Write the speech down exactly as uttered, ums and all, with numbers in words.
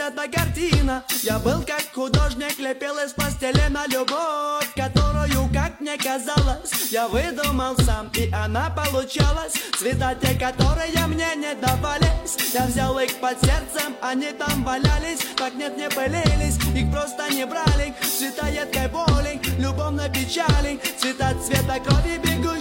эта картина. Я был как художник, лепил из пластилина любовь, которую, как мне казалось, я выдумал сам, и она получалась. Цвета те, которые мне не давались, я взял их под сердцем, они там валялись. Так нет, не пылились, их просто не брали. Цвета едкой боли, любовной печали, цвета цвета крови бегут